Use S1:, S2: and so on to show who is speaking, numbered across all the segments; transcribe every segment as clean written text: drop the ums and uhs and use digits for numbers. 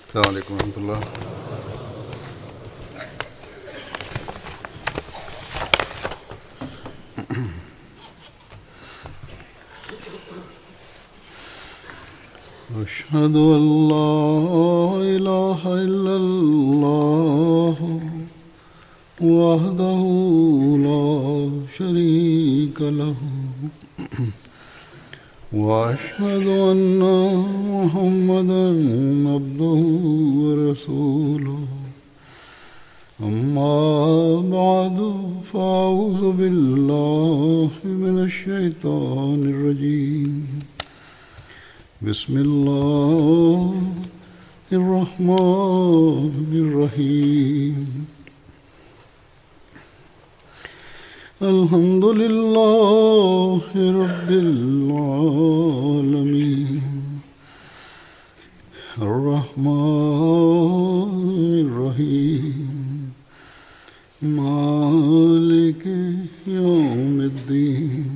S1: السلام عليكم ورحمة الله. أشهد أن لا إله إلا الله وحده لا شريك له وأشهد أن محمدا عبده ورسوله أما بعد فأعوذ بالله من الشيطان الرجيم بسم الله الرحمن الرحيم الحمد لله رب العالمين الرحمن الرحيم مالك يوم الدين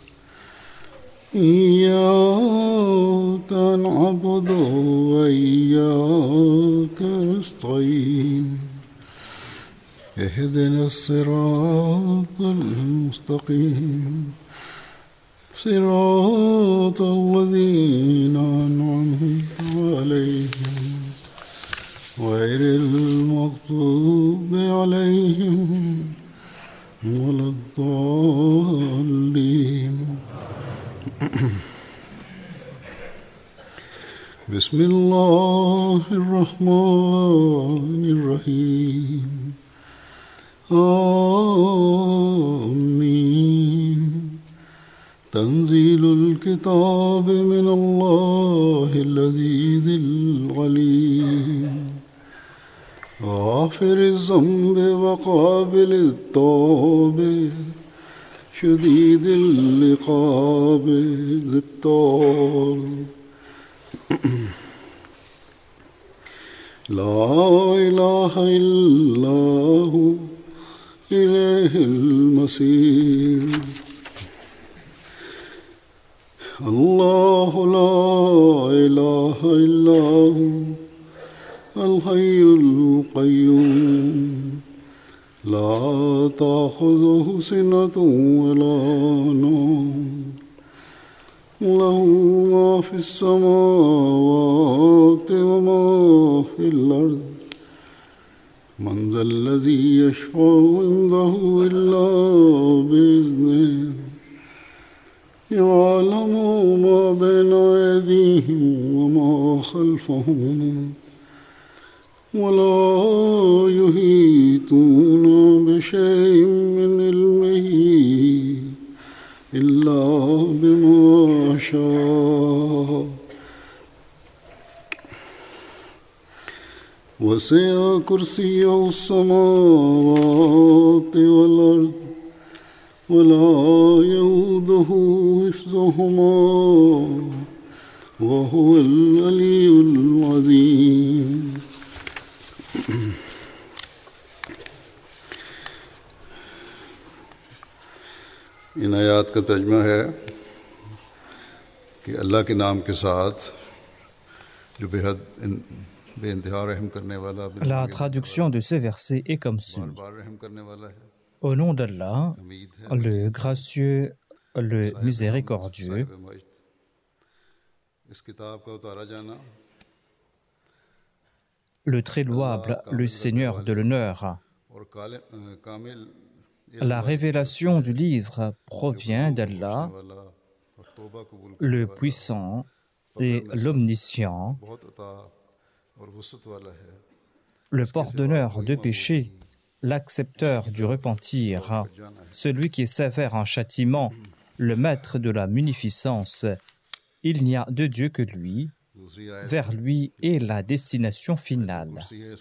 S1: إياك نعبد وإياك نستعين اهدنا الصراط المستقيم صراط الذين أنعمت عليهم غير المغضوب عليهم ولا الضالين. بسم الله الرحمن الرحيم آمين. تنزيل الكتاب من الله العزيز العليم غافر الذنب وقابل التوب شديد العقاب ذي الطول لا إله إلا هو إليه المصير. الله لا إله إلا هو الحي القيوم لا تأخذه سنة ولا نوم له ما في السماوات وما في الأرض من ذا الذي يشفع عنده إلا بإذنه يعلم ما بين أيديهم وما خلفهم ولا يحيطون بشيء من علمه إلا بما شاء وسع كرسيه السماوات والأرض ولا يؤوده حفظهما وهو العلي العظيم. इन आयात का तर्जमा है कि अल्लाह के नाम के साथ जो बेहद बेइंतहा रहम करने वाला
S2: La traduction de ces versets est comme suit.
S1: बार रहम करने वाला है.
S2: Au nom d'Allah, le gracieux, le miséricordieux,
S1: इस किताब का उतारा जाना
S2: le très louable, le Seigneur de l'honneur.
S1: और कामिल
S2: La révélation du livre provient d'Allah, le puissant et l'omniscient, le pardonneur de péchés, l'accepteur du repentir, celui qui est sévère en châtiment, le maître de la munificence. Il n'y a de Dieu que lui, vers lui est la destination finale.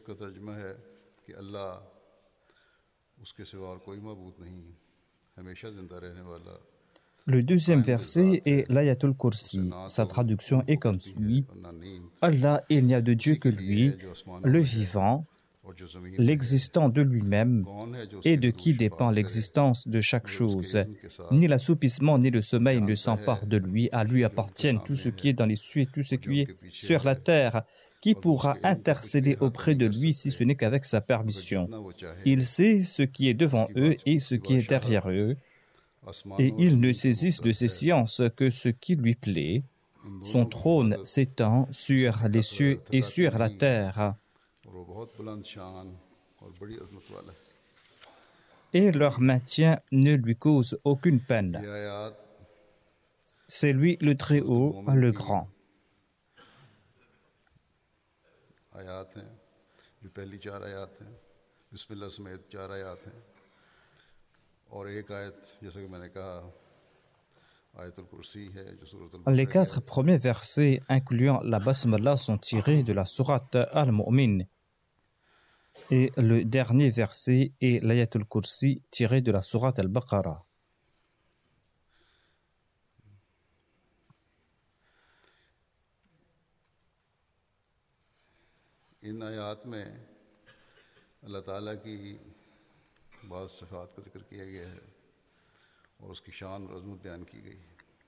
S2: Le deuxième verset est l'Ayatul Kursi. Sa traduction est comme suit. Allah, il n'y a de Dieu que lui, le vivant, l'existant de lui-même et de qui dépend l'existence de chaque chose. Ni l'assoupissement ni le sommeil ne s'emparent de lui. À lui appartiennent tout ce qui est dans les cieux et tout ce qui est sur la terre. qui pourra intercéder auprès de lui si ce n'est qu'avec sa permission. Il sait ce qui est devant eux et ce qui est derrière eux, et ils ne saisissent de ses sciences que ce qui lui plaît. Son trône s'étend sur les cieux et sur la terre, et leur maintien ne lui cause aucune peine. C'est lui le Très-Haut, le Grand. Les 4 premiers versets incluant la Basmala sont tirés de la sourate Al-Mu'min. Et le dernier verset est l'Ayatul Kursi tiré de la sourate Al-Baqarah.
S1: इन आयात में अल्लाह ताला की बाज़ सिफ़ात का जिक्र किया गया है और उसकी शान और अज़मत बयान की गई है.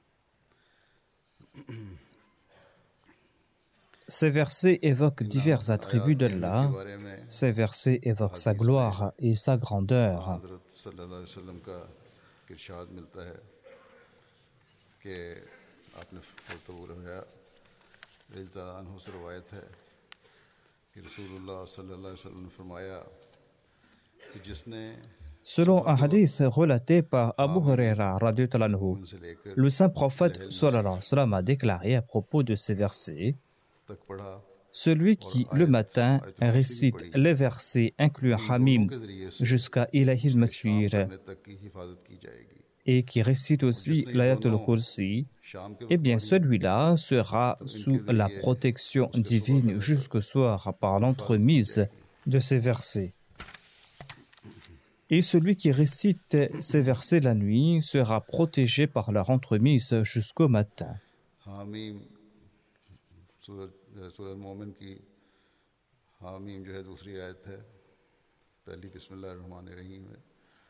S2: Ces versets évoquent divers attributs d'Allah. Ces versets évoquent sa gloire et sa grandeur. Selon un hadith relaté par Abu Huraira, le saint prophète sallallahu alayhi wa sallam a déclaré à propos de ces versets: celui qui, le matin, récite les versets incluant Hamim jusqu'à Ilahil Maswir et qui récite aussi l'Ayatul Kursi, eh bien celui-là sera sous la protection divine jusqu'au soir par l'entremise de ces versets. Et celui qui récite ces versets la nuit sera protégé par leur entremise jusqu'au matin.
S1: सूरह मोमिन की हामीम जो है दूसरी आयत है, पहली बिस्मिल्लाहिर रहमानिर रहीम है,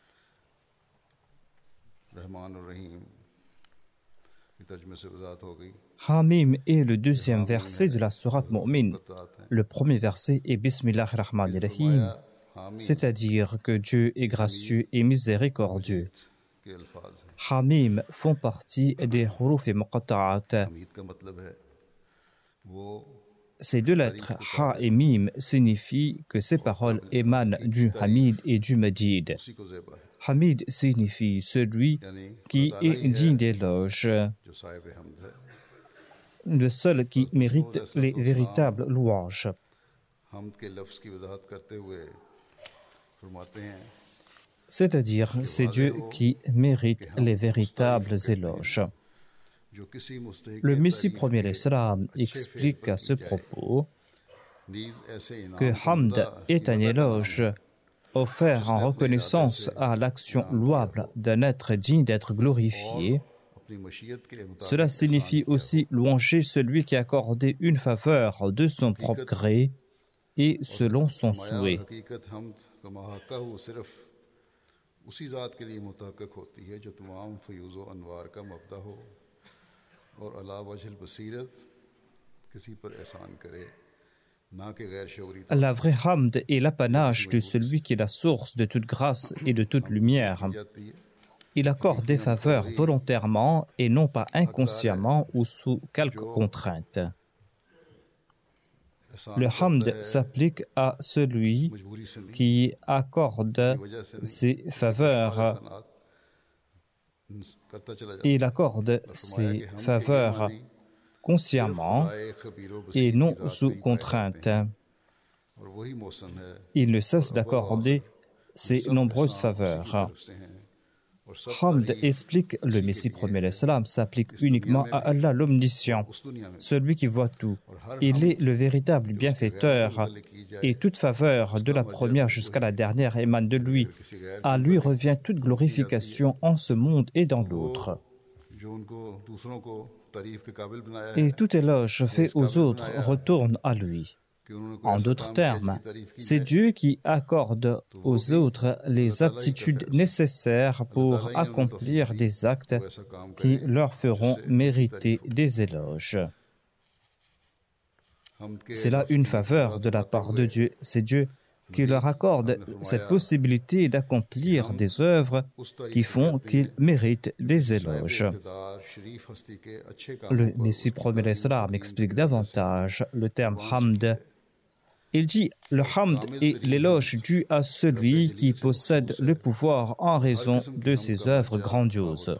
S1: रहमान और रहीम की तर्जुमे से वज़ाहत हो गई.
S2: Hamim est le deuxième verset de la sourate Mu'min. Le premier verset est Bismillahir Rahmanir Rahim, c'est-à-dire que Dieu est gracieux et miséricordieux. Hamim font partie des huruf et muqatta'at. Ces deux lettres, Ha et Mim, signifient que ces paroles émanent du Hamid et du Majid. Hamid signifie celui qui est digne d'éloge, le seul qui mérite les véritables louanges. C'est-à-dire, c'est Dieu qui mérite les véritables éloges. Le Messie premier l'Islam explique à ce propos que Hamd est un éloge offert en reconnaissance à l'action louable d'un être digne d'être glorifié. Cela signifie aussi louanger celui qui a accordé une faveur de son propre gré et selon son souhait. La vraie hamd est l'apanage de celui qui est la source de toute grâce et de toute lumière. Il accorde des faveurs volontairement et non pas inconsciemment ou sous quelque contrainte. Le hamd s'applique à celui qui accorde ses faveurs. Il accorde ses faveurs consciemment et non sous contrainte. Il ne cesse d'accorder ses nombreuses faveurs. Hamd explique le Messie premier l'Islam s'applique uniquement à Allah l'Omniscient, celui qui voit tout. Il est le véritable bienfaiteur et toute faveur de la première jusqu'à la dernière émane de lui. À lui revient toute glorification en ce monde et dans l'autre. Et tout éloge fait aux autres retourne à lui. En d'autres termes, c'est Dieu qui accorde aux autres les aptitudes nécessaires pour accomplir des actes qui leur feront mériter des éloges. C'est là une faveur de la part de Dieu. C'est Dieu qui leur accorde cette possibilité d'accomplir des œuvres qui font qu'ils méritent des éloges. Le Messie promet l'Islam explique davantage le terme hamd. Il dit le hamd est l'éloge dû à celui qui possède le pouvoir en raison de ses œuvres grandioses.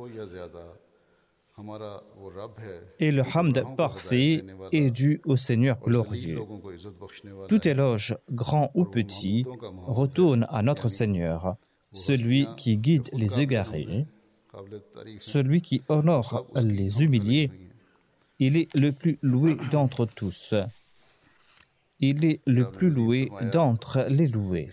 S2: Et le hamd parfait est dû au Seigneur glorieux. Tout éloge, grand ou petit, retourne à notre Seigneur, celui qui guide les égarés, celui qui honore les humiliés. Il est le plus loué d'entre tous. Il est le plus loué d'entre les loués.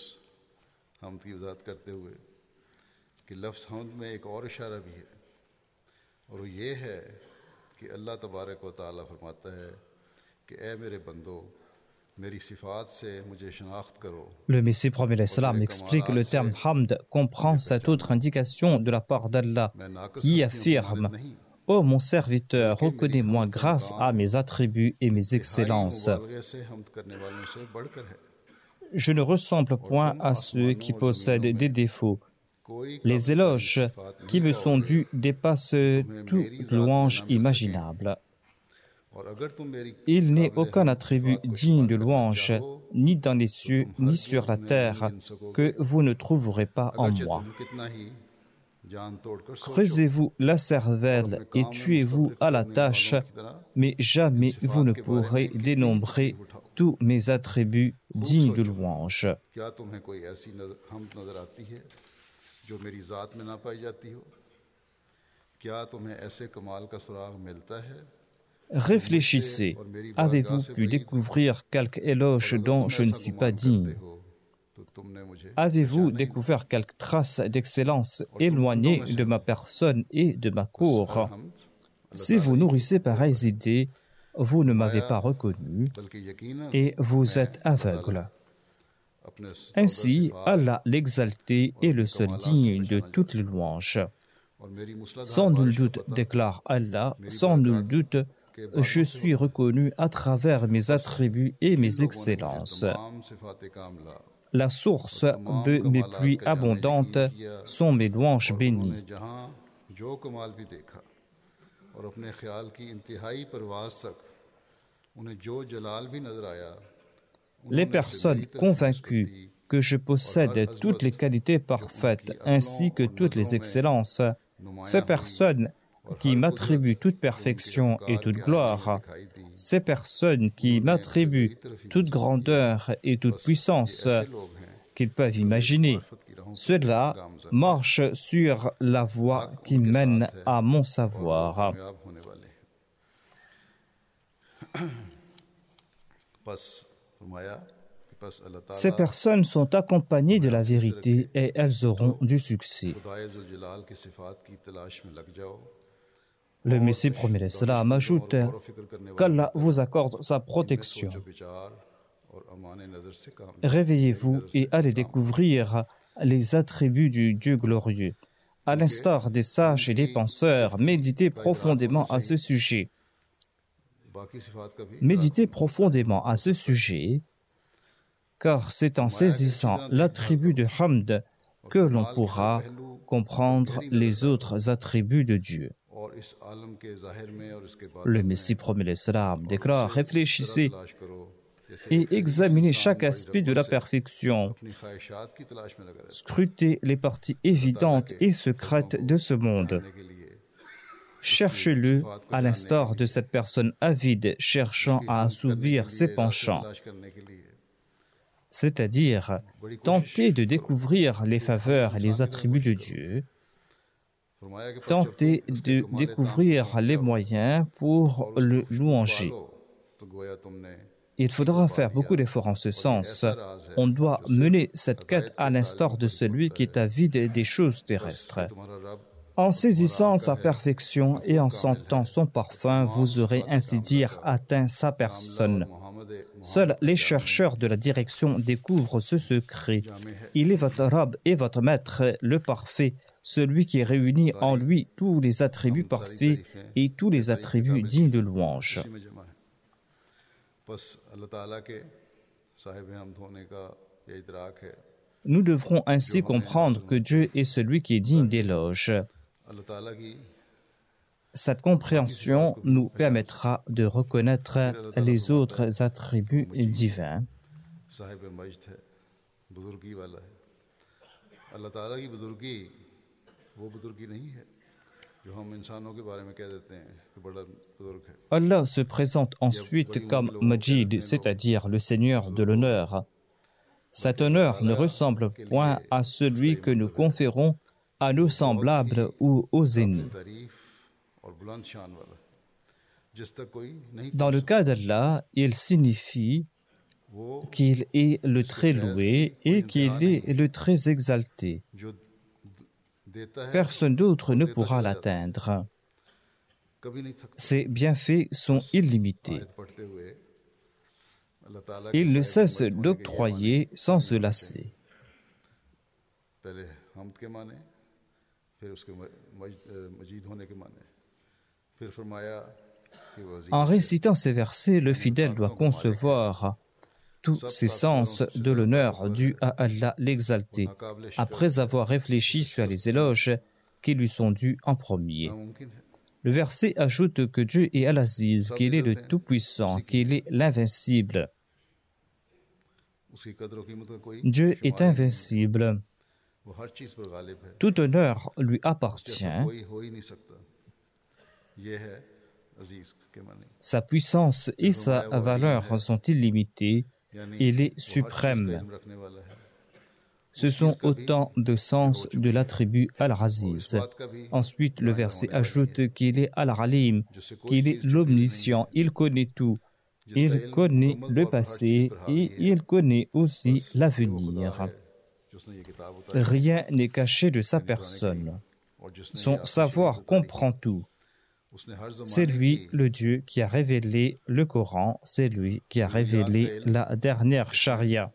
S1: और ये है कि अल्लाह तबारक व तआला फरमाता है कि ए मेरे बंदो मेरी सिफात से मुझे शनाख्त करो.
S2: Le Messie promet l'Islam explique que le terme hamd comprend cette autre indication de la part d'Allah qui affirme Ô mon serviteur, reconnais-moi grâce à mes attributs et mes excellences. Je ne ressemble point à ceux qui possèdent des défauts. Les éloges qui me sont dus dépassent toute louange imaginable. Il n'est aucun attribut digne de louange, ni dans les cieux, ni sur la terre, que vous ne trouverez pas en moi. Creusez-vous la cervelle et tuez-vous à la tâche, mais jamais vous ne pourrez dénombrer tous mes attributs dignes de louange. Réfléchissez, avez-vous pu découvrir quelque éloge dont je ne suis pas digne? Avez-vous découvert quelque trace d'excellence éloignée de ma personne et de ma cour? Si vous nourrissez pareilles idées, vous ne m'avez pas reconnu et vous êtes aveugle. Ainsi, Allah l'exalté est le seul digne de toutes les louanges. Sans nul doute, déclare Allah, sans nul doute, je suis reconnu à travers mes attributs et mes excellences. La source de mes pluies abondantes sont mes louanges bénies. Les personnes convaincues que je possède toutes les qualités parfaites ainsi que toutes les excellences, ces personnes qui m'attribuent toute perfection et toute gloire, ces personnes qui m'attribuent toute grandeur et toute puissance qu'ils peuvent imaginer, ceux-là marchent sur la voie qui mène à mon savoir. Ces personnes sont accompagnées de la vérité et elles auront du succès. Le Messie promet l'Islam ajoute qu'Allah vous accorde sa protection. Réveillez-vous et allez découvrir les attributs du Dieu glorieux. À l'instar des sages et des penseurs, méditez profondément à ce sujet. Méditez profondément à ce sujet, car c'est en saisissant l'attribut de Hamd que l'on pourra comprendre les autres attributs de Dieu. Le Messie promet l'Islam déclare « Réfléchissez et examinez chaque aspect de la perfection. Scrutez les parties évidentes et secrètes de ce monde. Cherchez-le à l'instar de cette personne avide cherchant à assouvir ses penchants. C'est-à-dire, tentez de découvrir les faveurs et les attributs de Dieu. Tentez de découvrir les moyens pour le louanger. Il faudra faire beaucoup d'efforts en ce sens. On doit mener cette quête à l'instar de celui qui est avide des choses terrestres. En saisissant sa perfection et en sentant son parfum, vous aurez ainsi dire atteint sa personne. Seuls les chercheurs de la direction découvrent ce secret. Il est votre Rabb et votre Maître, le parfait, celui qui réunit en lui tous les attributs parfaits et tous les attributs dignes de louange. Nous devrons ainsi comprendre que Dieu est celui qui est digne d'éloge. Cette compréhension nous permettra de reconnaître les autres attributs divins. Allah se présente ensuite comme Majid, c'est-à-dire le Seigneur de l'honneur. Cet honneur ne ressemble point à celui que nous conférons à nos semblables ou aux ennemis. Dans le cas d'Allah, il signifie qu'il est le très loué et qu'il est le très exalté. Personne d'autre ne pourra l'atteindre. Ses bienfaits sont illimités. Il ne cesse d'octroyer sans se lasser. En récitant ces versets, le fidèle doit concevoir tous ces sens de l'honneur dû à Allah l'exalté, après avoir réfléchi sur les éloges qui lui sont dus en premier. Le verset ajoute que Dieu est Al-Aziz, qu'il est le Tout-Puissant, qu'il est l'Invincible. Dieu est invincible. Tout honneur lui appartient. Sa puissance et sa valeur sont illimitées. Il est suprême. Ce sont autant de sens de l'attribut Al-Aziz. Ensuite, le verset ajoute qu'il est Al-Alim, qu'il est l'omniscient, il connaît tout. Il connaît le passé et il connaît aussi l'avenir. Rien n'est caché de sa personne. Son savoir comprend tout. C'est lui, le Dieu, qui a révélé le Coran, c'est lui qui a révélé la dernière charia.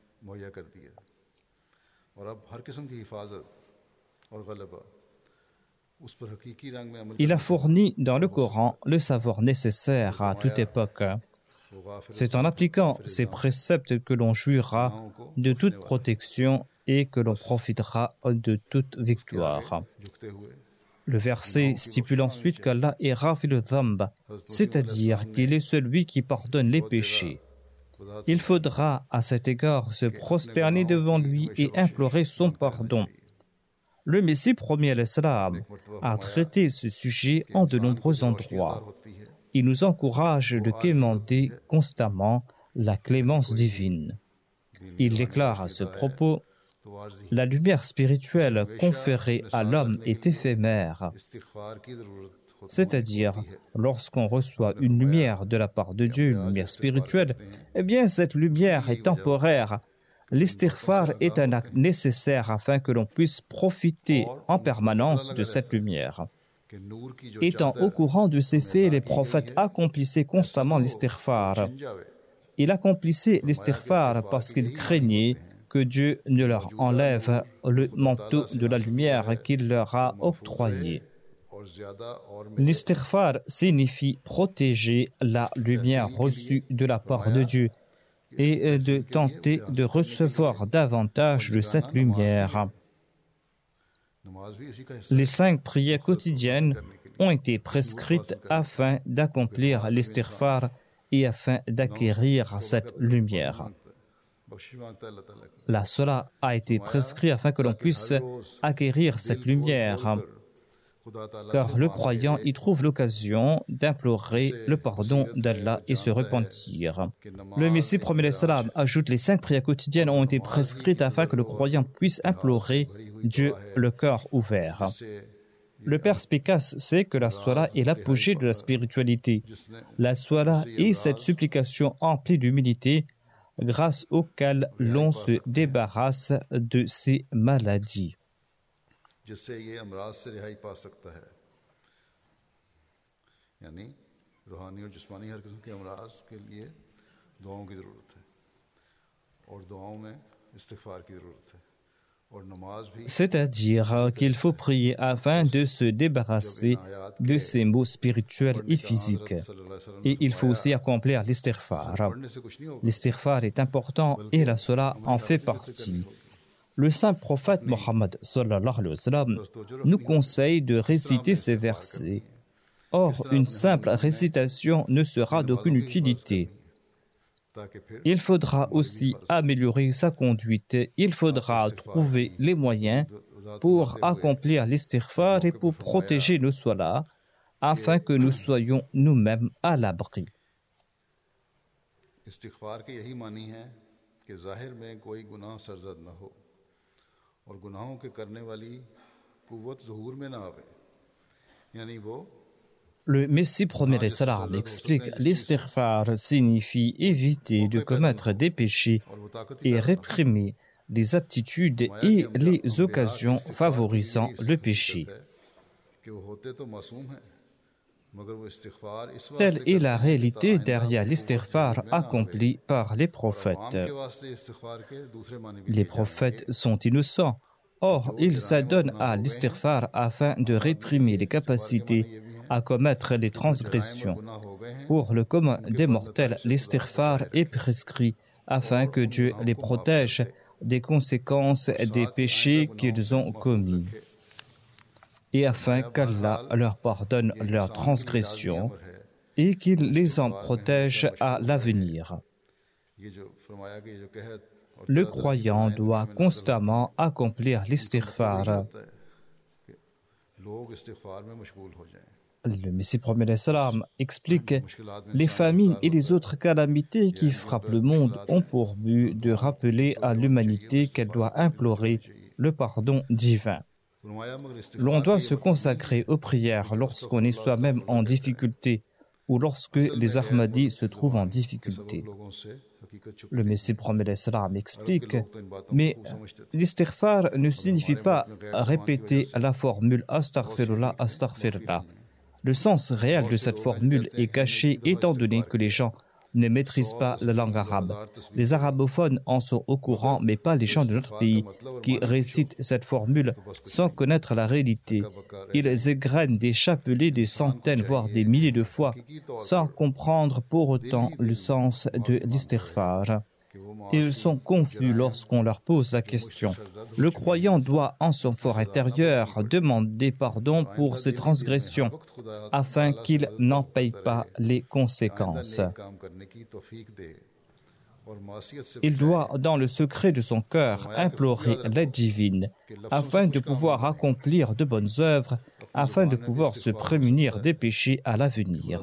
S2: Il a fourni dans le Coran le savoir nécessaire à toute époque. C'est en appliquant ces préceptes que l'on jouira de toute protection et que l'on profitera de toute victoire. Le verset stipule ensuite qu'Allah est Rafil Dhamb, c'est-à-dire qu'il est celui qui pardonne les péchés. Il faudra à cet égard se prosterner devant lui et implorer son pardon. Le Messie promis à l'Islam a traité ce sujet en de nombreux endroits. Il nous encourage de quémander constamment la clémence divine. Il déclare à ce propos: la lumière spirituelle conférée à l'homme est éphémère. C'est-à-dire, lorsqu'on reçoit une lumière de la part de Dieu, une lumière spirituelle, eh bien cette lumière est temporaire. L'istighfar est un acte nécessaire afin que l'on puisse profiter en permanence de cette lumière. Étant au courant de ces faits, les prophètes accomplissaient constamment l'istighfar. Il accomplissait l'istighfar parce qu'il craignait que Dieu ne leur enlève le manteau de la lumière qu'il leur a octroyé. L'istighfar signifie protéger la lumière reçue de la part de Dieu et de tenter de recevoir davantage de cette lumière. Les 5 prières quotidiennes ont été prescrites afin d'accomplir l'istighfar et afin d'acquérir cette lumière. La salat a été prescrite afin que l'on puisse acquérir cette lumière, car le croyant y trouve l'occasion d'implorer le pardon d'Allah et se repentir. Le Messie promet salam ajoute: les 5 prières quotidiennes ont été prescrites afin que le croyant puisse implorer Dieu le cœur ouvert. Le perspicace sait que la salat est l'apogée de la spiritualité. La salat est cette supplication emplie d'humilité grâce auquel l'on se débarrasse de ses maladies. जिससे ये अमराज से रिहाई पा सकता है, यानी रूहानी और जिस्मानी हर किस्म के अमराज के लिए दुआओं की ज़रूरत है और दुआओं में इस्तिग़फ़ार की ज़रूरत है C'est-à-dire qu'il faut prier afin de se débarrasser de ces maux spirituels et physiques. Et il faut aussi accomplir l'istighfar. L'istighfar est important et la salat en fait partie. Le saint prophète Mohammed sallallahu alayhi wa sallam nous conseille de réciter ces versets. Or, une simple récitation ne sera d'aucune utilité. Il faudra aussi améliorer sa conduite. Il faudra trouver les moyens pour accomplir l'istighfar et pour protéger nos salats afin que nous soyons nous-mêmes à l'abri.
S1: इस्तिग़फ़ार के यही मानी है कि ज़ाहिर में कोई गुनाह सरज़द न हो और गुनाहों के करने वाली कुव्वत ज़हूर में न आवे यानी वो
S2: Le Messie premier salam explique l'istighfar signifie éviter de commettre des péchés et réprimer les aptitudes et les occasions favorisant le péché. Telle est la réalité derrière l'istighfar accompli par les prophètes. Les prophètes sont innocents. Or, ils s'adonnent à l'istighfar afin de réprimer les capacités à commettre les transgressions. Pour le commun des mortels, l'istighfar est prescrit afin que Dieu les protège des conséquences des péchés qu'ils ont commis et afin qu'Allah leur pardonne leurs transgressions et qu'il les en protège à l'avenir. Le croyant doit constamment accomplir l'istighfar. Le Messie promet salam explique les famines et les autres calamités qui frappent le monde ont pour but de rappeler à l'humanité qu'elle doit implorer le pardon divin. L'on doit se consacrer aux prières lorsqu'on est soi-même en difficulté ou lorsque les Ahmadis se trouvent en difficulté. Le Messie promet salam explique, mais l'istighfar ne signifie pas répéter la formule astaghfirullah, astaghfirullah. Le sens réel de cette formule est caché étant donné que les gens ne maîtrisent pas la langue arabe. Les arabophones en sont au courant, mais pas les gens de notre pays qui récitent cette formule sans connaître la réalité. Ils égrènent des chapelets des centaines, voire des milliers de fois, sans comprendre pour autant le sens de l'istighfar. Ils sont confus lorsqu'on leur pose la question. Le croyant doit, en son fort intérieur, demander pardon pour ses transgressions, afin qu'il n'en paye pas les conséquences. Il doit, dans le secret de son cœur, implorer l'aide divine, afin de pouvoir accomplir de bonnes œuvres, afin de pouvoir se prémunir des péchés à l'avenir.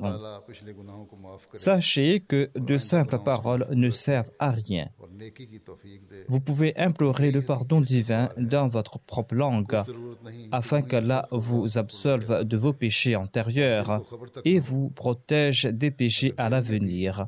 S2: Sachez que de simples paroles ne servent à rien. Vous pouvez implorer le pardon divin dans votre propre langue, afin qu'Allah vous absolve de vos péchés antérieurs et vous protège des péchés à l'avenir,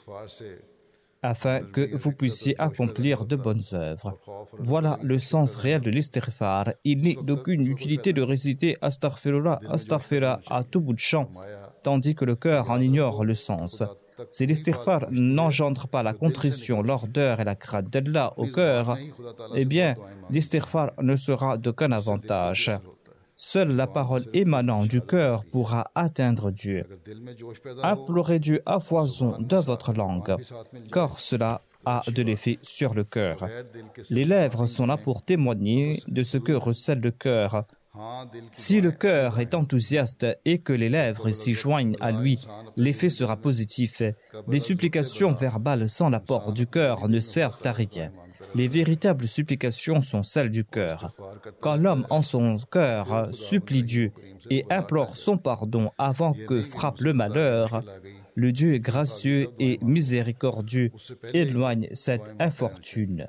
S2: afin que vous puissiez accomplir de bonnes œuvres. Voilà le sens réel de l'istighfar. Il n'est d'aucune utilité de réciter astaghfirullah, astaghfirullah à tout bout de champ, tandis que le cœur en ignore le sens. Si l'istighfar n'engendre pas la contrition, l'ardeur et la crainte d'Allah au cœur, eh bien, l'istighfar ne sera d'aucun avantage. Seule la parole émanant du cœur pourra atteindre Dieu. Implorez Dieu à foison de votre langue, car cela a de l'effet sur le cœur. Les lèvres sont là pour témoigner de ce que recèle le cœur. Si le cœur est enthousiaste et que les lèvres s'y joignent à lui, l'effet sera positif. Des supplications verbales sans l'apport du cœur ne servent à rien. Les véritables supplications sont celles du cœur. Quand l'homme en son cœur supplie Dieu et implore son pardon avant que frappe le malheur, le Dieu gracieux et miséricordieux éloigne cette infortune.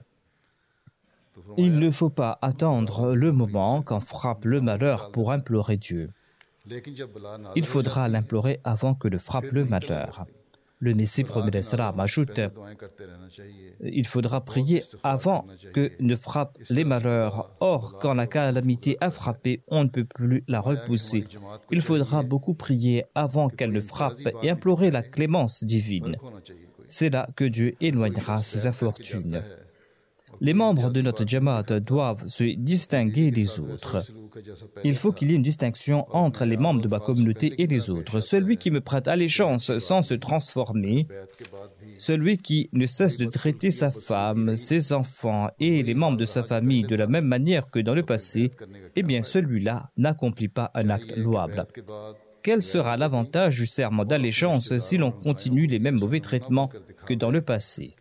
S2: Il ne faut pas attendre le moment quand frappe le malheur pour implorer Dieu. Il faudra l'implorer avant que le frappe le malheur. Le Messie promet salam ajoute, il faudra prier avant que ne frappent les malheurs. Or, quand la calamité a frappé, on ne peut plus la repousser. Il faudra beaucoup prier avant qu'elle ne frappe et implorer la clémence divine. C'est là que Dieu éloignera ses infortunes. Les membres de notre Jamaat doivent se distinguer des autres. Il faut qu'il y ait une distinction entre les membres de ma communauté et les autres. Celui qui me prête allégeance sans se transformer, celui qui ne cesse de traiter sa femme, ses enfants et les membres de sa famille de la même manière que dans le passé, eh bien celui-là n'accomplit pas un acte louable. Quel sera l'avantage du serment d'allégeance si l'on continue les mêmes mauvais traitements que dans le passé?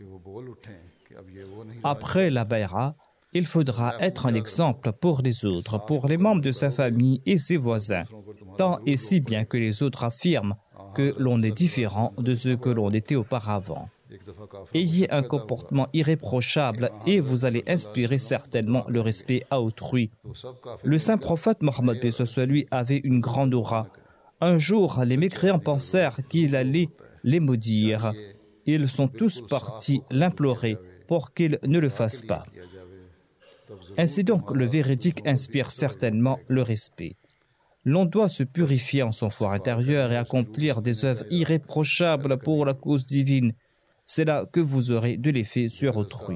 S2: Après la bayra, il faudra être un exemple pour les autres, pour les membres de sa famille et ses voisins, tant et si bien que les autres affirment que l'on est différent de ce que l'on était auparavant. Ayez un comportement irréprochable et vous allez inspirer certainement le respect à autrui. Le saint prophète Mohammed lui avait une grande aura. Un jour, les mécréants pensèrent qu'il allait les maudire. Ils sont tous partis l'implorer pour qu'il ne le fasse pas. Ainsi donc, le véridique inspire certainement le respect. L'on doit se purifier en son fort intérieur et accomplir des œuvres irréprochables pour la cause divine. C'est là que vous aurez de l'effet sur autrui.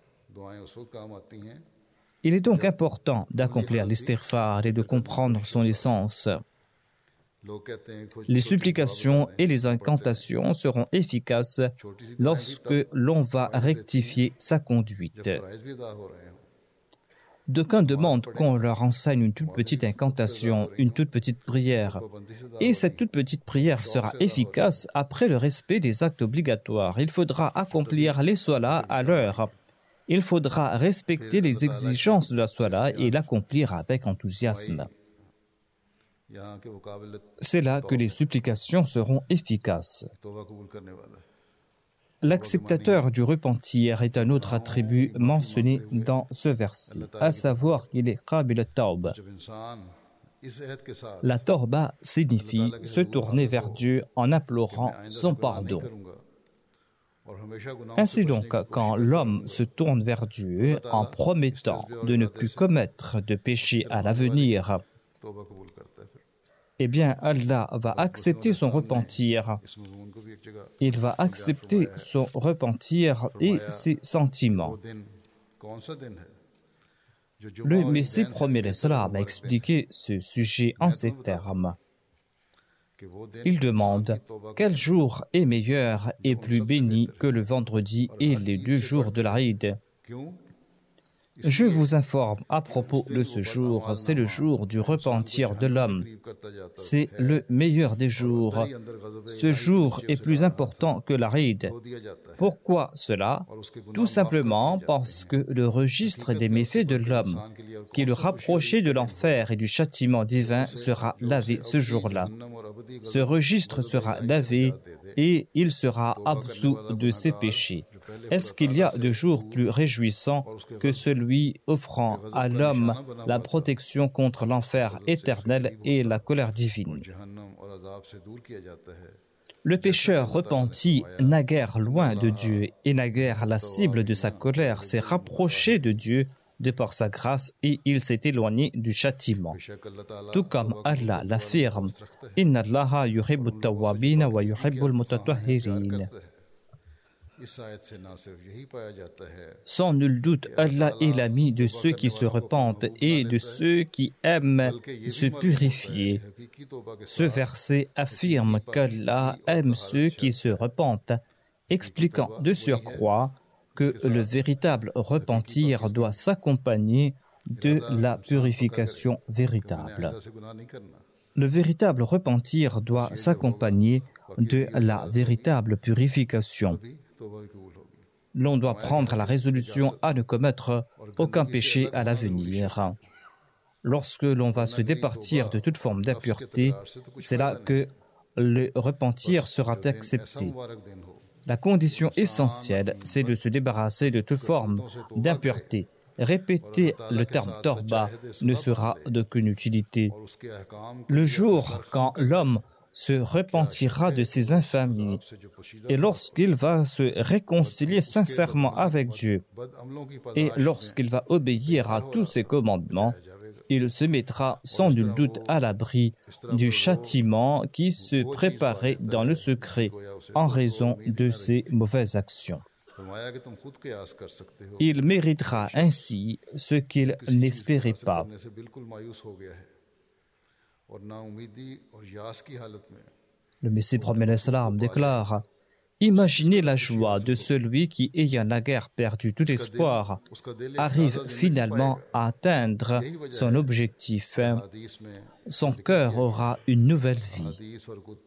S2: Il est donc important d'accomplir l'istighfar et de comprendre son essence. Les supplications et les incantations seront efficaces lorsque l'on va rectifier sa conduite. D'aucuns demandent qu'on leur enseigne une toute petite incantation, une toute petite prière. Et cette toute petite prière sera efficace après le respect des actes obligatoires. Il faudra accomplir les solas à l'heure. Il faudra respecter les exigences de la sola et l'accomplir avec enthousiasme. C'est là que les supplications seront efficaces. L'acceptateur du repentir est un autre attribut mentionné dans ce verset, à savoir qu'il est qabil at-tawba. La tawba signifie se tourner vers Dieu en implorant son pardon. Ainsi donc, quand l'homme se tourne vers Dieu en promettant de ne plus commettre de péché à l'avenir, eh bien, Allah va accepter son repentir. Il va accepter son repentir et ses sentiments. Le Messie premier l'Islam a expliqué ce sujet en ces termes. Il demande quel jour est meilleur et plus béni que le vendredi et les 2 jours de l'Aïd. Je vous informe à propos de ce jour, c'est le jour du repentir de l'homme. C'est le meilleur des jours. Ce jour est plus important que l'Aïd. Pourquoi cela? Tout simplement parce que le registre des méfaits de l'homme, qui est le rapproché de l'enfer et du châtiment divin, sera lavé ce jour-là. Ce registre sera lavé et il sera absous de ses péchés. Est-ce qu'il y a de jours plus réjouissants que celui offrant à l'homme la protection contre l'enfer éternel et la colère divine? Le pécheur repenti, naguère loin de Dieu et naguère la cible de sa colère, s'est rapproché de Dieu de par sa grâce et il s'est éloigné du châtiment. Tout comme Allah l'affirme, « Inna Allaha yuhibbu at-tawwabina wa yuhibbu al-mutatahhirin » Sans nul doute, Allah est l'ami de ceux qui se repentent et de ceux qui aiment se purifier. Ce verset affirme qu'Allah aime ceux qui se repentent, expliquant de surcroît que le véritable repentir doit s'accompagner de la purification véritable. Le véritable repentir doit s'accompagner de la véritable purification. L'on doit prendre la résolution à ne commettre aucun péché à l'avenir. Lorsque l'on va se départir de toute forme d'impureté, c'est là que le repentir sera accepté. La condition essentielle, c'est de se débarrasser de toute forme d'impureté. Répéter le terme torba ne sera d'aucune utilité. Le jour quand l'homme se repentira de ses infamies et lorsqu'il va se réconcilier sincèrement avec Dieu et lorsqu'il va obéir à tous ses commandements, il se mettra sans nul doute à l'abri du châtiment qui se préparait dans le secret en raison de ses mauvaises actions. il méritera ainsi ce qu'il n'espérait pas. Le Messie prophète salam déclare: imaginez la joie de celui qui, ayant naguère perdu tout espoir, arrive finalement à atteindre son objectif. Son cœur aura une nouvelle vie.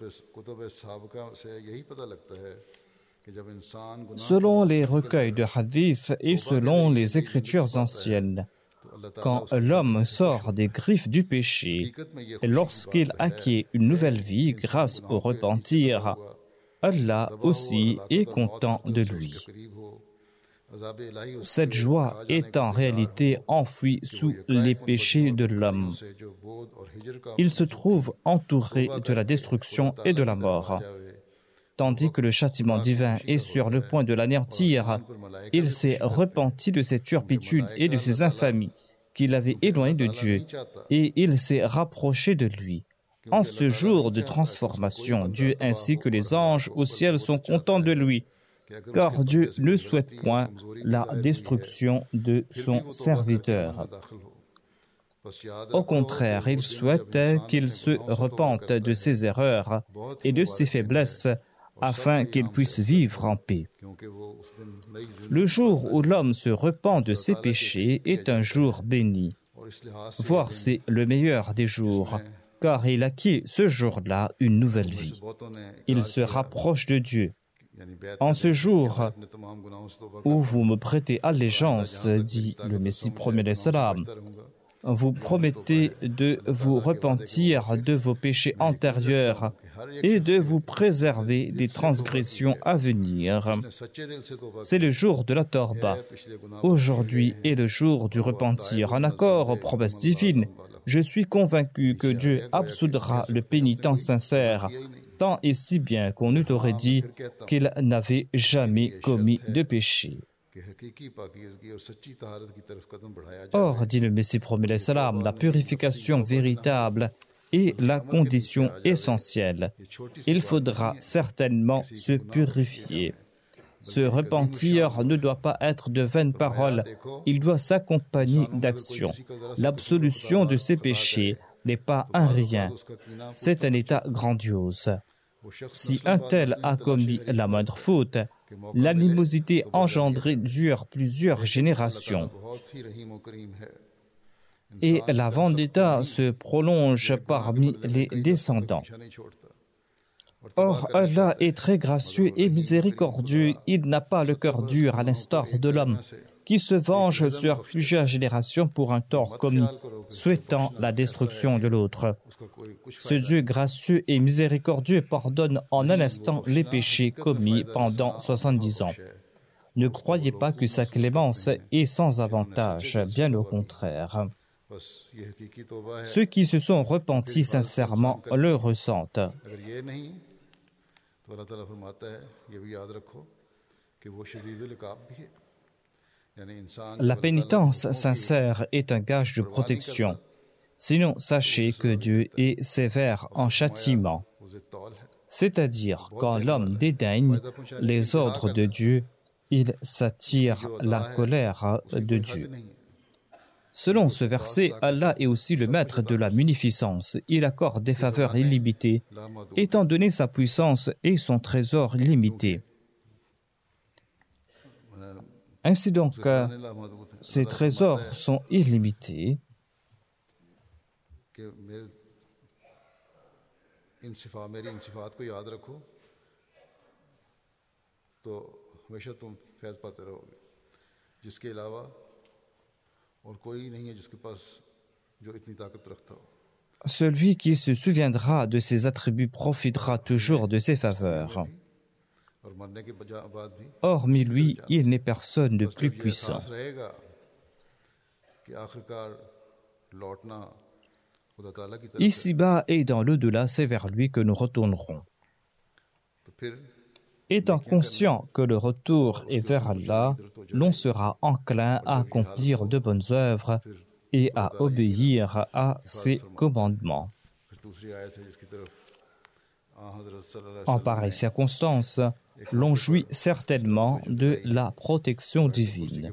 S2: Selon les recueils de hadith et selon les écritures anciennes, quand l'homme sort des griffes du péché et lorsqu'il acquiert une nouvelle vie grâce au repentir, Allah aussi est content de lui. Cette joie est en réalité enfouie sous les péchés de l'homme. Il se trouve entouré de la destruction et de la mort. Tandis que le châtiment divin est sur le point de l'anéantir, il s'est repenti de ses turpitudes et de ses infamies qui l'avaient éloigné de Dieu, et il s'est rapproché de lui. En ce jour de transformation, Dieu ainsi que les anges au ciel sont contents de lui, car Dieu ne souhaite point la destruction de son serviteur. Au contraire, il souhaite qu'il se repente de ses erreurs et de ses faiblesses, afin qu'il puisse vivre en paix. Le jour où l'homme se repent de ses péchés est un jour béni, voire c'est le meilleur des jours, car il acquiert ce jour-là une nouvelle vie. Il se rapproche de Dieu. En ce jour où vous me prêtez allégeance, dit le Messie prophète salam, vous promettez de vous repentir de vos péchés antérieurs et de vous préserver des transgressions à venir. C'est le jour de la Torba. Aujourd'hui est le jour du repentir. En accord aux promesses divines, je suis convaincu que Dieu absoudra le pénitent sincère, tant et si bien qu'on eût aurait dit qu'il n'avait jamais commis de péché. Or, dit le Messie prophète salam, la purification véritable est la condition essentielle. Il faudra certainement se purifier. Ce repentir ne doit pas être de vaines paroles, il doit s'accompagner d'actions. L'absolution de ses péchés n'est pas un rien, c'est un état grandiose. Si un tel a commis la moindre faute, l'animosité engendrée dure plusieurs générations. Et la vendetta se prolonge parmi les descendants. Or, Allah est très gracieux et miséricordieux. Il n'a pas le cœur dur à l'instar de l'homme, qui se venge sur plusieurs générations pour un tort commis, souhaitant la destruction de l'autre. Ce Dieu gracieux et miséricordieux pardonne en un instant les péchés commis pendant 70 ans. Ne croyez pas que sa clémence est sans avantage, bien au contraire. Ceux qui se sont repentis sincèrement le ressentent. La pénitence sincère est un gage de protection. Sinon, sachez que Dieu est sévère en châtiment. C'est-à-dire, quand l'homme dédaigne les ordres de Dieu, il s'attire la colère de Dieu. Selon ce verset, Allah est aussi le maître de la munificence. Il accorde des faveurs illimitées, étant donné sa puissance et son trésor limité. Ainsi donc, ces trésors sont illimités. Celui qui se souviendra de ses attributs profitera toujours de ses faveurs. Hormis lui, il n'est personne de plus puissant. Ici-bas et dans l'au-delà, c'est vers lui que nous retournerons. Étant conscient que le retour est vers Allah, l'on sera enclin à accomplir de bonnes œuvres et à obéir à ses commandements. En pareille circonstance, l'on jouit certainement de la protection divine.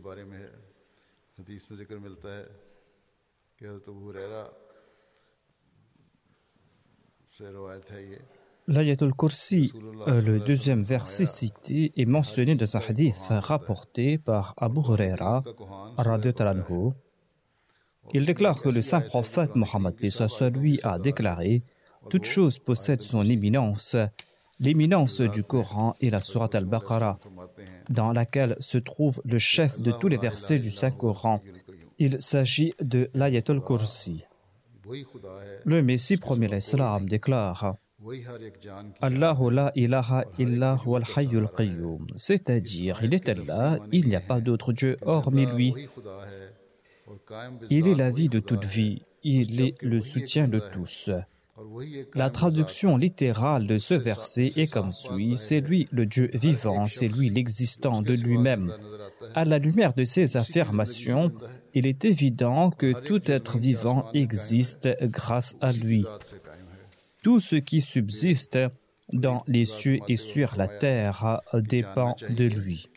S2: L'Ayatul Kursi, le deuxième verset cité, est mentionné dans un hadith rapporté par Abu Huraira, radhiyallahu anhu. Il déclare que le saint prophète Mohammed lui a déclaré « Toute chose possède son éminence, l'éminence du Coran et la sourate al-Baqarah, dans laquelle se trouve le chef de tous les versets du Saint-Coran. Il s'agit de l'Ayatul Kursi. » Le Messie premier l'Islam déclare « Allahu la ilaha illa huwal hayyul qayyum » c'est-à-dire, il est Allah, il n'y a pas d'autre Dieu hormis lui. Il est la vie de toute vie, il est le soutien de tous. La traduction littérale de ce verset est comme suit, c'est lui le Dieu vivant, c'est lui l'existant de lui-même. À la lumière de ces affirmations, il est évident que tout être vivant existe grâce à lui. Tout ce qui subsiste dans les cieux et sur la terre dépend de lui.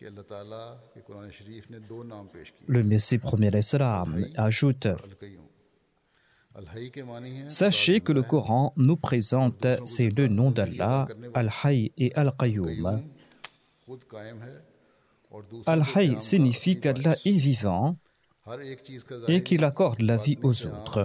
S2: Le Messie premier l'Islam ajoute « Sachez que le Coran nous présente ces deux noms d'Allah, Al-Hayy et Al-Qayyum. Al-Hayy signifie qu'Allah est vivant et qu'il accorde la vie aux autres.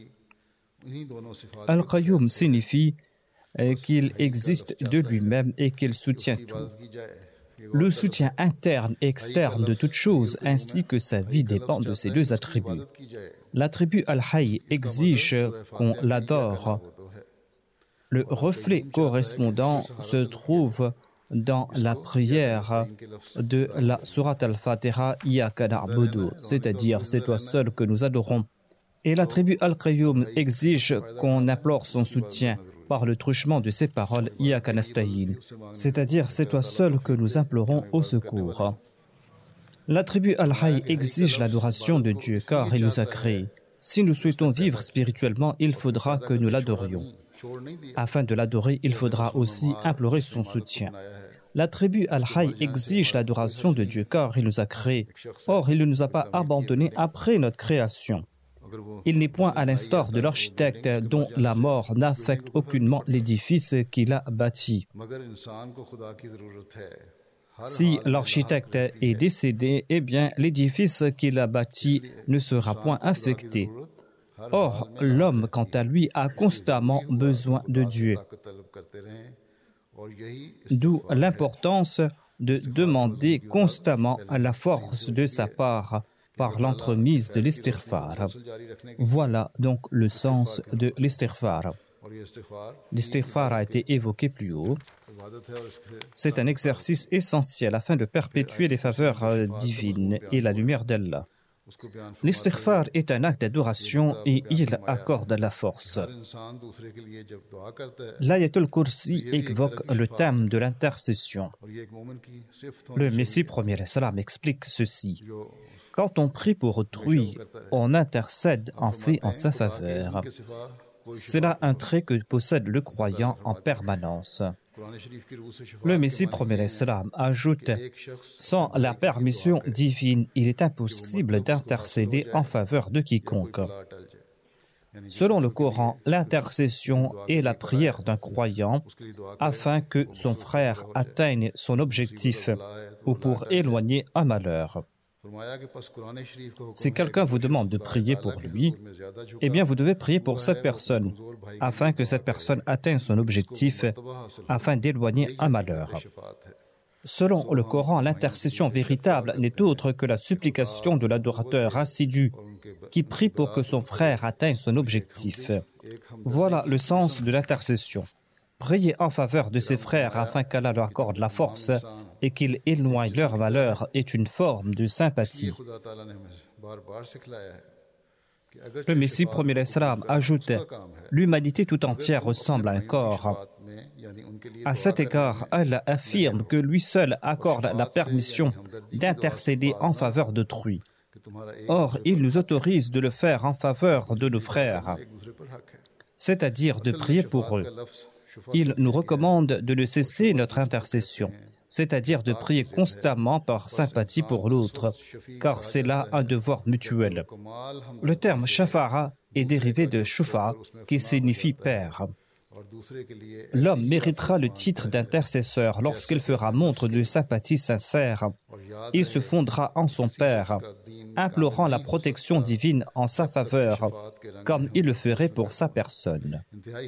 S2: Al-Qayyum signifie qu'il existe de lui-même et qu'il soutient tout. Le soutien interne et externe de toute chose ainsi que sa vie dépend de ces deux attributs. L'attribut Al-Hayy exige qu'on l'adore. Le reflet correspondant se trouve dans la prière de la sourate Al-Fatiha Iyyaka na'budu, c'est-à-dire c'est toi seul que nous adorons. Et l'attribut Al-Qayyum exige qu'on implore son soutien par le truchement de ces paroles Iyyaka nasta'in, c'est-à-dire c'est toi seul que nous implorons au secours. L'attribut Al-Hayy exige l'adoration de Dieu car il nous a créés. Si nous souhaitons vivre spirituellement, il faudra que nous l'adorions. Afin de l'adorer, il faudra aussi implorer son soutien. L'attribut Al-Hayy exige l'adoration de Dieu car il nous a créés. Or, il ne nous a pas abandonnés après notre création. Il n'est point à l'instar de l'architecte dont la mort n'affecte aucunement l'édifice qu'il a bâti. Si l'architecte est décédé, eh bien l'édifice qu'il a bâti ne sera point affecté. Or, l'homme, quant à lui, a constamment besoin de Dieu. D'où l'importance de demander constamment la force de sa part par l'entremise de l'istighfar. Voilà donc le sens de l'istighfar. L'istighfar a été évoqué plus haut. C'est un exercice essentiel afin de perpétuer les faveurs divines et la lumière d'Allah. L'istighfar est un acte d'adoration et il accorde la force. L'Ayatul Kursi évoque le thème de l'intercession. Le Messie premier l'Islam explique ceci. Quand on prie pour autrui, on intercède en fait en sa faveur. C'est là un trait que possède le croyant en permanence. Le Messie premier l'Islam ajoute « Sans la permission divine, il est impossible d'intercéder en faveur de quiconque. » Selon le Coran, l'intercession est la prière d'un croyant afin que son frère atteigne son objectif ou pour éloigner un malheur. Si quelqu'un vous demande de prier pour lui, eh bien vous devez prier pour cette personne, afin que cette personne atteigne son objectif, afin d'éloigner un malheur. Selon le Coran, l'intercession véritable n'est autre que la supplication de l'adorateur assidu, qui prie pour que son frère atteigne son objectif. Voilà le sens de l'intercession. Prier en faveur de ses frères afin qu'Allah leur accorde la force et qu'il éloigne leur malheur est une forme de sympathie. Le Messie premier l'Islam ajoute « L'humanité tout entière ressemble à un corps. » À cet égard, Allah affirme que lui seul accorde la permission d'intercéder en faveur d'autrui. Or, il nous autorise de le faire en faveur de nos frères, c'est-à-dire de prier pour eux. Il nous recommande de ne cesser notre intercession. c'est-à-dire de prier constamment par sympathie pour l'autre, car c'est là un devoir mutuel. Le terme shafa'a est dérivé de shufa, qui signifie père. L'homme méritera le titre d'intercesseur lorsqu'il fera montre de sympathie sincère et se fondera en son Père, implorant la protection divine en sa faveur, comme il le ferait pour sa personne.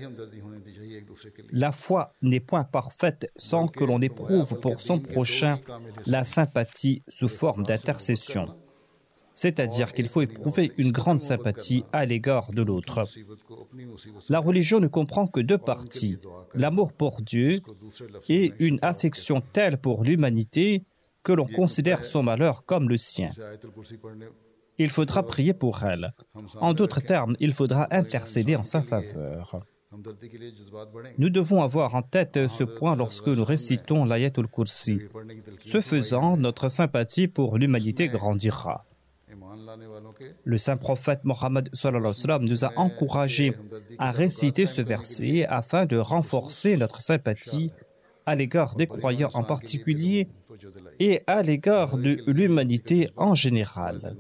S2: La foi n'est point parfaite sans que l'on éprouve pour son prochain la sympathie sous forme d'intercession. C'est-à-dire qu'il faut éprouver une grande sympathie à l'égard de l'autre. La religion ne comprend que deux parties, l'amour pour Dieu et une affection telle pour l'humanité que l'on considère son malheur comme le sien. Il faudra prier pour elle. En d'autres termes, il faudra intercéder en sa faveur. Nous devons avoir en tête ce point lorsque nous récitons l'Ayatul Kursi. Ce faisant, notre sympathie pour l'humanité grandira. Le saint prophète Mohammed nous a encouragés à réciter ce verset afin de renforcer notre sympathie à l'égard des croyants en particulier et à l'égard de l'humanité en général.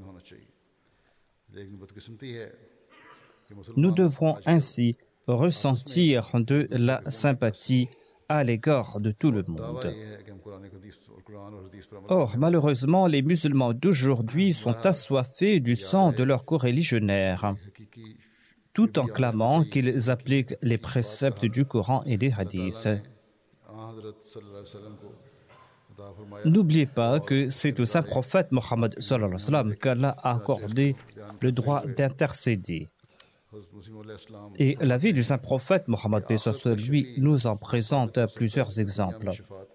S2: Nous devrons ainsi ressentir de la sympathie à l'égard de tout le monde. Or, malheureusement, les musulmans d'aujourd'hui sont assoiffés du sang de leurs coreligionnaires, tout en clamant qu'ils appliquent les préceptes du Coran et des hadiths. N'oubliez pas que c'est au saint prophète Mohammed qu'Allah a accordé le droit d'intercéder. Et la vie du saint prophète Mohammed lui nous en présente plusieurs exemples.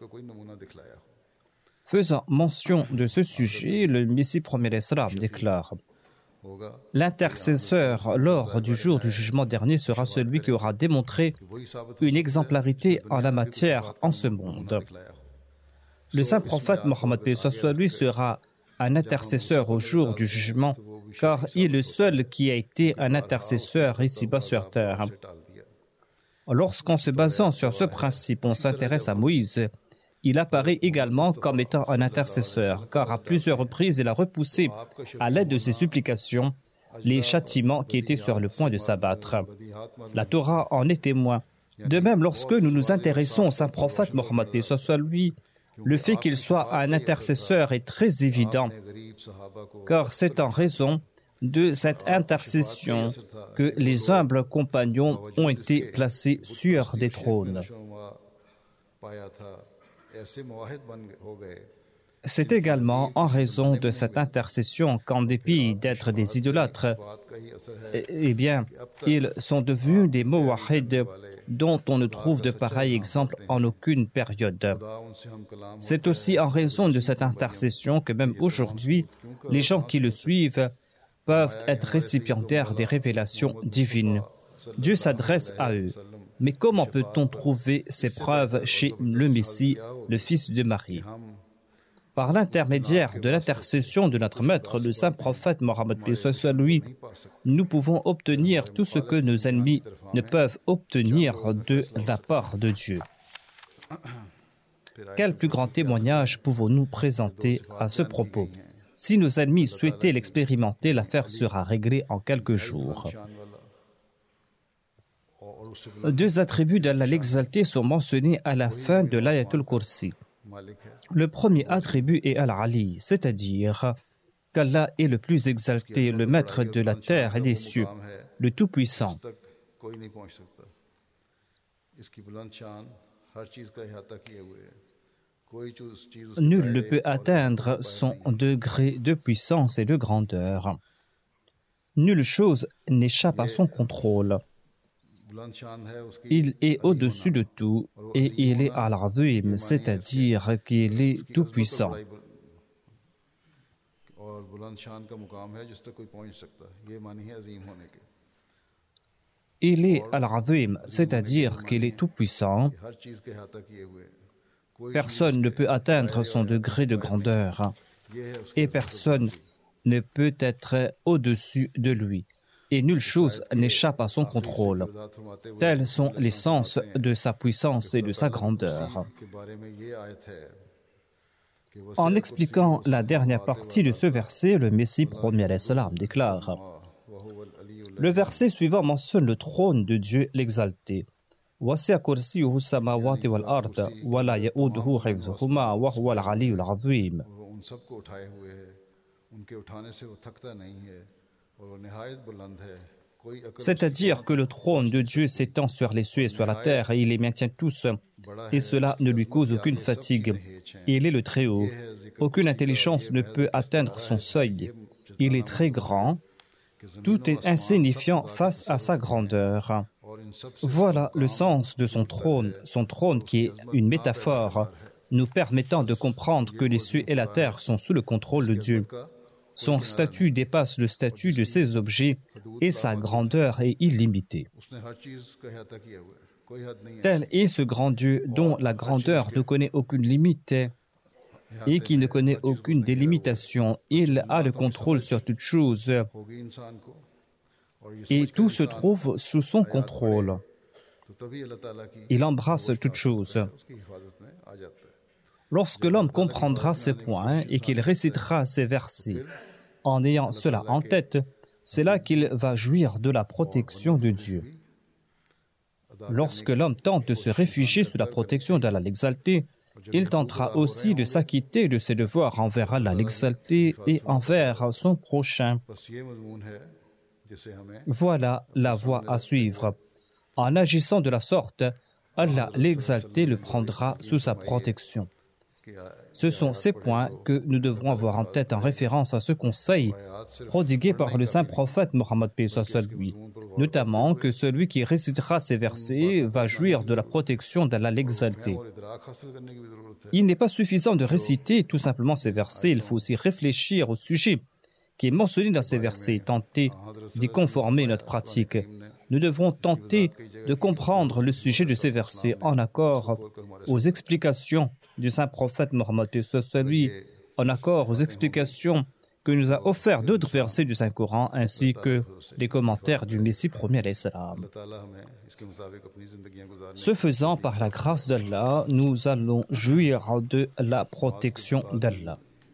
S2: Faisant mention de ce sujet, le Messie premier d'Islam déclare: l'intercesseur lors du jour du jugement dernier sera celui qui aura démontré une exemplarité en la matière en ce monde. Le saint prophète Mohammed lui sera un intercesseur au jour du jugement, car il est le seul qui a été un intercesseur ici-bas sur terre. Lorsqu'en se basant sur ce principe, on s'intéresse à Moïse, il apparaît également comme étant un intercesseur, car à plusieurs reprises, il a repoussé, à l'aide de ses supplications, les châtiments qui étaient sur le point de s'abattre. La Torah en est témoin. De même, lorsque nous nous intéressons au saint prophète Mohammed, lui, le fait qu'il soit un intercesseur est très évident, car c'est en raison de cette intercession que les humbles compagnons ont été placés sur des trônes. C'est également en raison de cette intercession qu'en dépit d'être des idolâtres, ils sont devenus des muwahhid dont on ne trouve de pareils exemples en aucune période. C'est aussi en raison de cette intercession que même aujourd'hui, les gens qui le suivent peuvent être récipiendaires des révélations divines. Dieu s'adresse à eux. Mais comment peut-on trouver ces preuves chez le Messie, le fils de Marie? Par l'intermédiaire de l'intercession de notre maître, le saint prophète Mohammed, lui, nous pouvons obtenir tout ce que nos ennemis ne peuvent obtenir de la part de Dieu. Quel plus grand témoignage pouvons-nous présenter à ce propos? Si nos ennemis souhaitaient l'expérimenter, l'affaire sera réglée en quelques jours. Deux attributs d'Allah l'exalté sont mentionnés à la fin de l'Ayatul Kursi. Le premier attribut est Al-Ali, c'est-à-dire qu'Allah est le plus exalté, le maître de la terre et des cieux, le Tout-Puissant. Nul ne peut atteindre son degré de puissance et de grandeur. Nulle chose n'échappe à son contrôle. Il est au-dessus de tout et il est Al-Azim, c'est-à-dire qu'il est tout-puissant. Il est Al-Azim, c'est-à-dire qu'il est tout-puissant. Personne ne peut atteindre son degré de grandeur et personne ne peut être au-dessus de lui. Et nulle chose n'échappe à son contrôle. Tels sont les sens de sa puissance et de sa grandeur. En expliquant la dernière partie de ce verset, le Messie premier alayhi salam déclare: le verset suivant mentionne le trône de Dieu l'exalté. وَسِعَ كُرْسِيُّهُ السَّمَاوَاتِ وَالْأَرْضَ وَلَا يَئُودُهُ حِفْظُهُمَا وَهُوَ الْعَلِيُّ الْعَظِيمُ. C'est-à-dire que le trône de Dieu s'étend sur les cieux et sur la terre, et il les maintient tous, et cela ne lui cause aucune fatigue. Il est le Très-Haut. Aucune intelligence ne peut atteindre son seuil. Il est très grand. Tout est insignifiant face à sa grandeur. Voilà le sens de son trône qui est une métaphore, nous permettant de comprendre que les cieux et la terre sont sous le contrôle de Dieu. Son statut dépasse le statut de ces objets et sa grandeur est illimitée. Tel est ce grand Dieu dont la grandeur ne connaît aucune limite et qui ne connaît aucune délimitation. Il a le contrôle sur toute chose et tout se trouve sous son contrôle. Il embrasse toute chose. Lorsque l'homme comprendra ces points et qu'il récitera ces versets, en ayant cela en tête, c'est là qu'il va jouir de la protection de Dieu. Lorsque l'homme tente de se réfugier sous la protection d'Allah l'exalté, il tentera aussi de s'acquitter de ses devoirs envers Allah l'exalté et envers son prochain. Voilà la voie à suivre. En agissant de la sorte, Allah l'exalté le prendra sous sa protection. Ce sont ces points que nous devrons avoir en tête en référence à ce conseil prodigué par le saint prophète Mohammed lui, notamment que celui qui récitera ces versets va jouir de la protection d'Allah l'exalté. Il n'est pas suffisant de réciter tout simplement ces versets, il faut aussi réfléchir au sujet qui est mentionné dans ces versets et tenter d'y conformer notre pratique. Nous devrons tenter de comprendre le sujet de ces versets en accord aux explications du saint prophète Mohammed, en accord aux explications que nous a offert d'autres versets du Saint-Coran, ainsi que les commentaires du Messie premier alayhi salam. Ce faisant, par la grâce d'Allah, nous allons jouir de la protection d'Allah.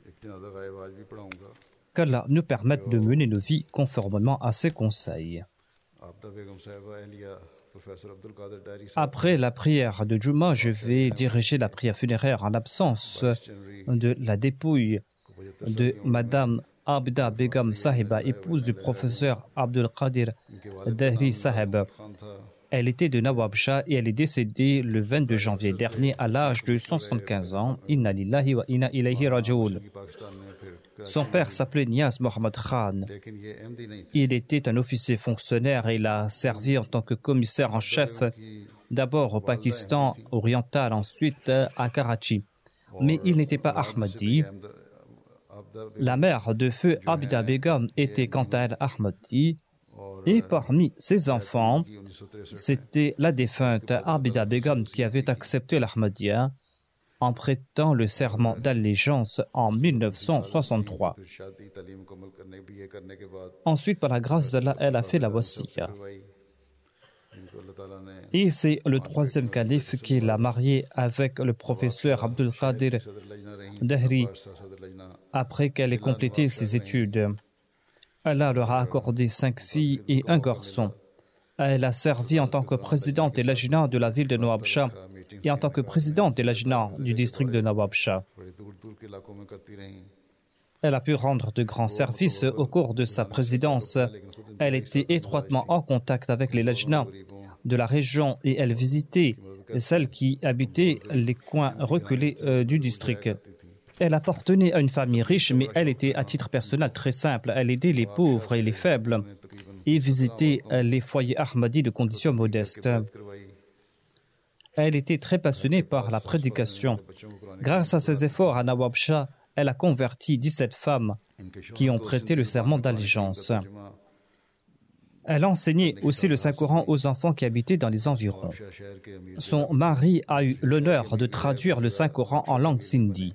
S2: Qu'Allah nous permette de mener nos vies conformément à ses conseils. Après la prière de Juma, je vais diriger la prière funéraire en l'absence de la dépouille de Madame Abda Begum Sahiba, épouse du professeur Abdul Qadir Dahri Sahib. Elle était de Nawabshah et elle est décédée le 22 janvier dernier à l'âge de 175 ans. Inna lillahi wa inna ilayhi raji'un. Son père s'appelait Niaz Mohammad Khan. Il était un officier fonctionnaire et il a servi en tant que commissaire en chef d'abord au Pakistan oriental, ensuite à Karachi. Mais il n'était pas Ahmadi. La mère de feu Abida Begum était quant à elle Ahmadi. Et parmi ses enfants, c'était la défunte Abida Begum qui avait accepté l'Ahmadiyya en prêtant le serment d'allégeance en 1963. Ensuite, par la grâce d'Allah, elle a fait la wasiya. Et c'est le troisième calife qui l'a mariée avec le professeur Abdul Qadir Dahri après qu'elle ait complété ses études. Allah leur a accordé 5 filles et un garçon. Elle a servi en tant que présidente des Lajna de la ville de Nawabshah et en tant que présidente des Lajna du district de Nawabshah. Elle a pu rendre de grands services au cours de sa présidence. Elle était étroitement en contact avec les Lajna de la région et elle visitait celles qui habitaient les coins reculés du district. Elle appartenait à une famille riche, mais elle était à titre personnel très simple. Elle aidait les pauvres et les faibles et visitait les foyers Ahmadis de conditions modestes. Elle était très passionnée par la prédication. Grâce à ses efforts à Nawabshah, elle a converti 17 femmes qui ont prêté le serment d'allégeance. Elle enseignait aussi le Saint-Coran aux enfants qui habitaient dans les environs. Son mari a eu l'honneur de traduire le Saint-Coran en langue sindhi.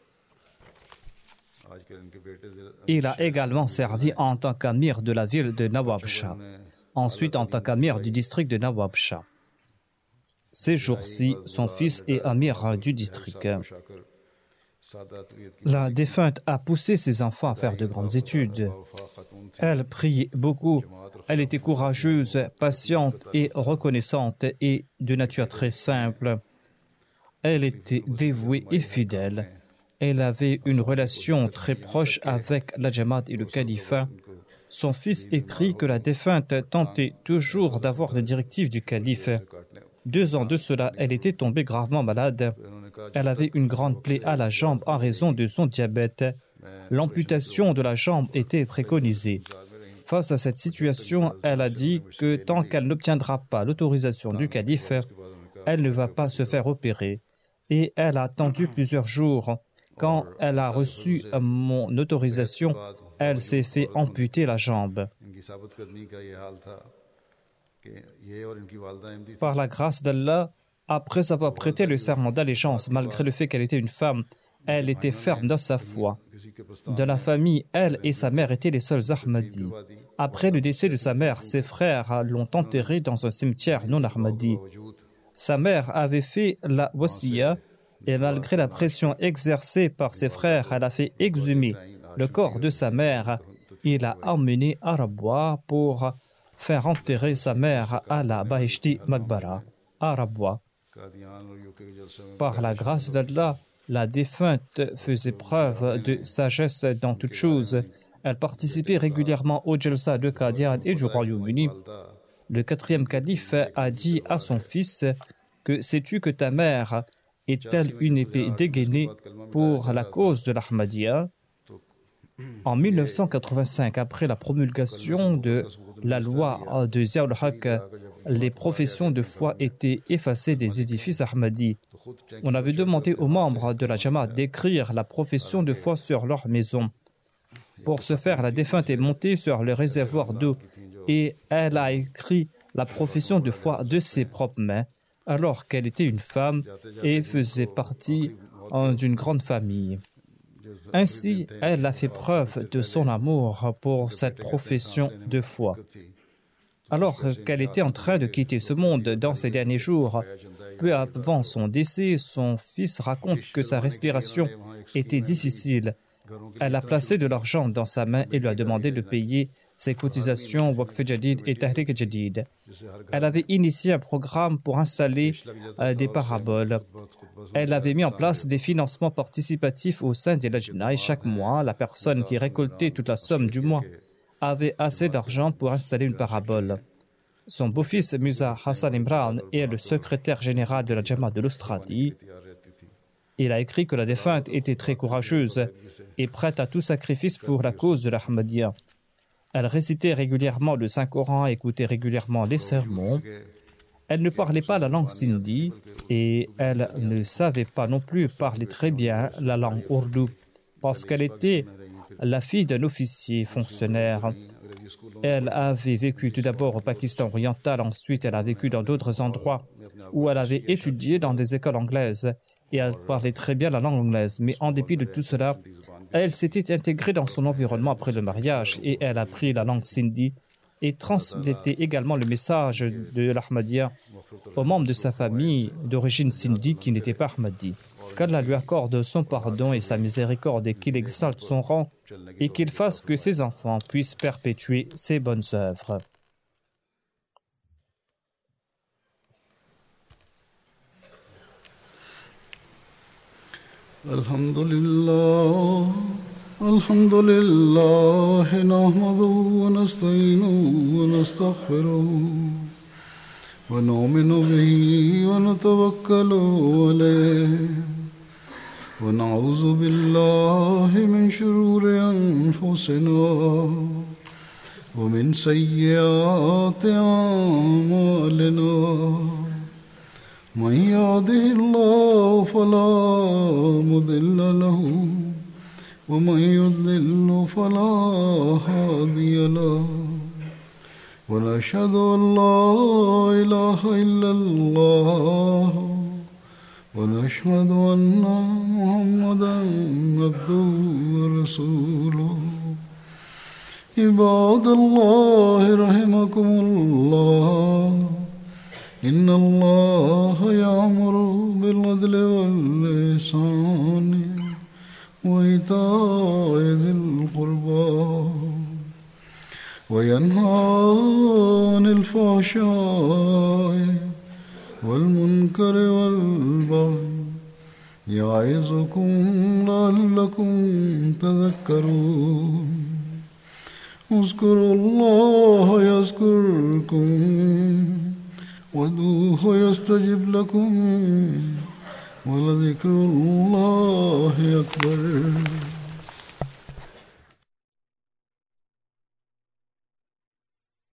S2: Il a également servi en tant qu'amir de la ville de Nawabshah, ensuite en tant qu'amir du district de Nawabshah. Ces jours-ci, son fils est amir du district. La défunte a poussé ses enfants à faire de grandes études. Elle priait beaucoup. Elle était courageuse, patiente et reconnaissante et de nature très simple. Elle était dévouée et fidèle. Elle avait une relation très proche avec la Jamaat et le califat. Son fils écrit que la défunte tentait toujours d'avoir des directives du calife. 2 ans de cela, elle était tombée gravement malade. Elle avait une grande plaie à la jambe en raison de son diabète. L'amputation de la jambe était préconisée. Face à cette situation, elle a dit que tant qu'elle n'obtiendra pas l'autorisation du calife, elle ne va pas se faire opérer. Et elle a attendu plusieurs jours. Quand elle a reçu mon autorisation, elle s'est fait amputer la jambe. Par la grâce d'Allah, après avoir prêté le serment d'allégeance, malgré le fait qu'elle était une femme, elle était ferme dans sa foi. Dans la famille, elle et sa mère étaient les seuls Ahmadis. Après le décès de sa mère, ses frères l'ont enterrée dans un cimetière non Ahmadi. Sa mère avait fait la wasiya et malgré la pression exercée par ses frères, elle a fait exhumer le corps de sa mère et l'a emmené à Rabwa pour faire enterrer sa mère à la Bahishti Makbara, à Rabwa. Par la grâce d'Allah, la défunte faisait preuve de sagesse dans toutes choses. Elle participait régulièrement au Jalsa de Qadian et du Royaume-Uni. Le 4e calife a dit à son fils que sais-tu que ta mère est telle une épée dégainée pour la cause de l'Ahmadiyya. En 1985, après la promulgation de la loi de Ziaul Haq, les professions de foi étaient effacées des édifices ahmadis. On avait demandé aux membres de la Jamaat d'écrire la profession de foi sur leur maison. Pour ce faire, la défunte est montée sur le réservoir d'eau et elle a écrit la profession de foi de ses propres mains, alors qu'elle était une femme et faisait partie d'une grande famille. Ainsi, elle a fait preuve de son amour pour cette profession de foi. Alors qu'elle était en train de quitter ce monde dans ces derniers jours, peu avant son décès, son fils raconte que sa respiration était difficile. Elle a placé de l'argent dans sa main et lui a demandé de payer ses cotisations Waqf Jadid et Tahrik Jadid. Elle avait initié un programme pour installer des paraboles. Elle avait mis en place des financements participatifs au sein des Lajna et chaque mois, la personne qui récoltait toute la somme du mois avait assez d'argent pour installer une parabole. Son beau-fils, Musa Hassan Imran, est le secrétaire général de la Jamaat de l'Australie. Il a écrit que la défunte était très courageuse et prête à tout sacrifice pour la cause de l'Ahmadiyya. Elle récitait régulièrement le Saint-Coran et écoutait régulièrement les sermons. Elle ne parlait pas la langue sindhi et elle ne savait pas non plus parler très bien la langue ourdou parce qu'elle était la fille d'un officier fonctionnaire. Elle avait vécu tout d'abord au Pakistan oriental, ensuite elle a vécu dans d'autres endroits où elle avait étudié dans des écoles anglaises et elle parlait très bien la langue anglaise. Mais en dépit de tout cela, elle s'était intégrée dans son environnement après le mariage et elle a appris la langue sindhi et transmettait également le message de l'Ahmadiyya aux membres de sa famille d'origine sindhi qui n'étaient pas Ahmadis. Qu'Allah lui accorde son pardon et sa miséricorde et qu'il exalte son rang et qu'il fasse que ses enfants puissent perpétuer ses bonnes œuvres.
S1: Alhamdulillah, alhamdulillah, nahmaduhu wa nasta'inuhu wa nastaghfiruh wa nu'minu bihi wa natawakkalu alayhi wa na'udhu billahi min shururi anfusina wa min sayyiati a'malina. من يهده الله فلا مضل له ومن يضلل فلا هادي له ونشهد أن لا إله إلا الله ونشهد أن محمدا عبده ورسوله عباد الله رحمكم الله إن الله يأمر بالعدل والإحسان وإيتاء ذي القربى وينهى عن الفحشاء والمنكر والبغي يعظكم لعلكم تذكرون اذكروا الله يذكركم وادعوه يستجب لكم ولذكر الله أكبر.